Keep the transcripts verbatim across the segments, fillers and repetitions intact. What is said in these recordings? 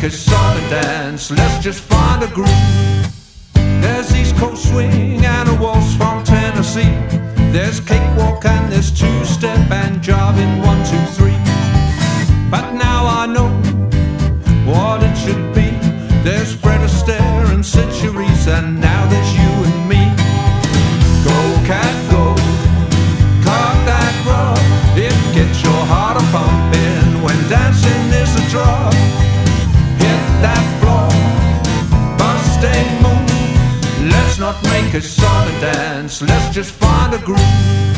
a song and dance, let's just find a groove. There's East Coast swing and a waltz from Tennessee. There's cakewalk and there's two-step and jiving one, two, three. But now I know what it should be. There's Fred Astaire and Sid Charisse, and now there's you and me. Go cat go, cock that rug. It gets your heart a pumping when dancing is a drug. Hit that floor, bust a move. Let's not make a song and dance, let's just find a groove.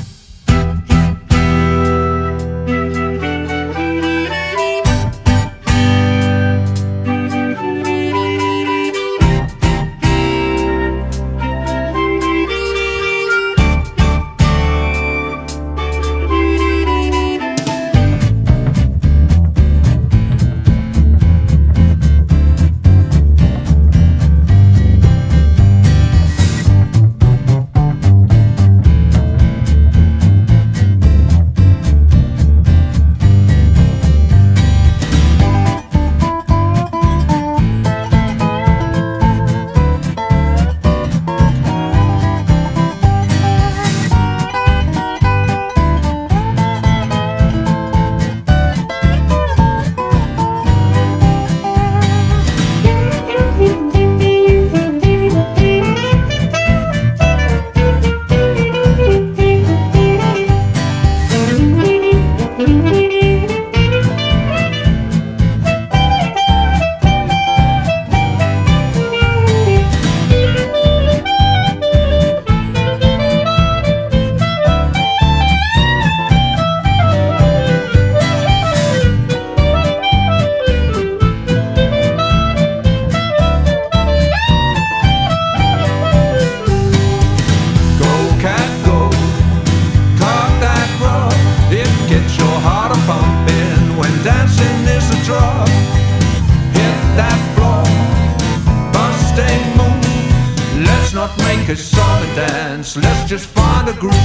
Not make a song and dance, let's just find a groove.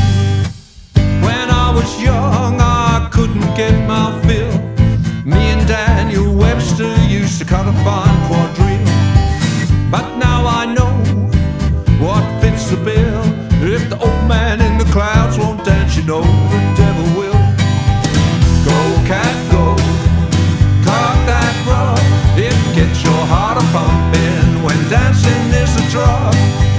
When I was young, I couldn't get my fill. Me and Daniel Webster used to cut a fine quadrille. But now I know what fits the bill. If the old man in the clouds won't dance, you know the devil will. Go cat go, cock that rug. It gets your heart a pumping when dancing is a drug.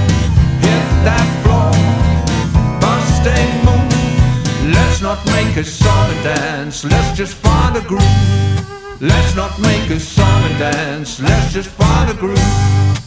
That floor, bust a move. Let's not make a song and dance, let's just find a groove. Let's not make a song and dance, let's just find a groove.